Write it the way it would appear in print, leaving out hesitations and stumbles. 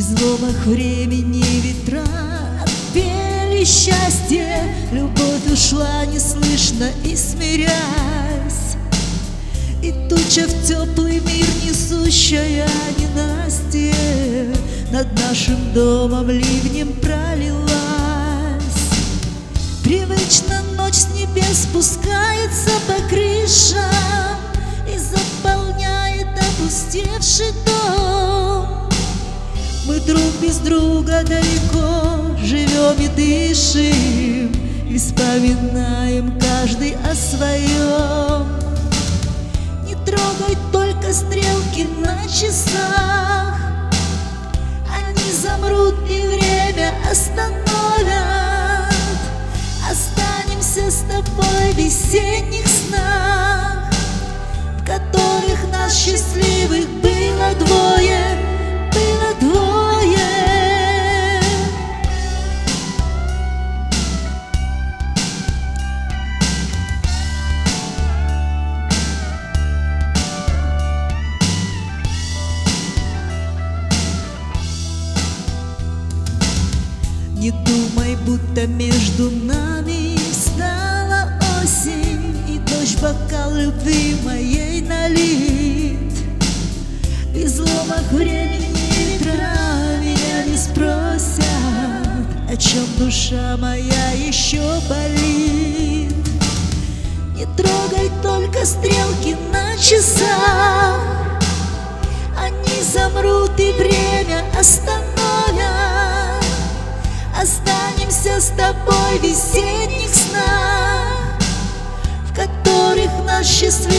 изломах времени ветра отпели счастье, любовь ушла неслышно и смирясь. И туча в теплый мир, несущая ненастье, над нашим домом ливнем пролилась. Привычно ночь с небес спускается по крышам и заполняет опустевший дом. Мы друг без друга далеко живем и дышим, и вспоминаем каждый о своем. Не трогай только стрелки на часах, они замрут и время остановят. Останемся с тобой в весенних снах, в которых нас счастливых было двое, было двое. Не думай, будто между нами стала осень, и дождь бокал любви моей налит. В изломах времени ветра меня не спросят, о чем душа моя еще болит. Не трогай только стрелки на часах, они замрут и время остановят. Останемся с тобой в весенних снах, в которых нас счастливых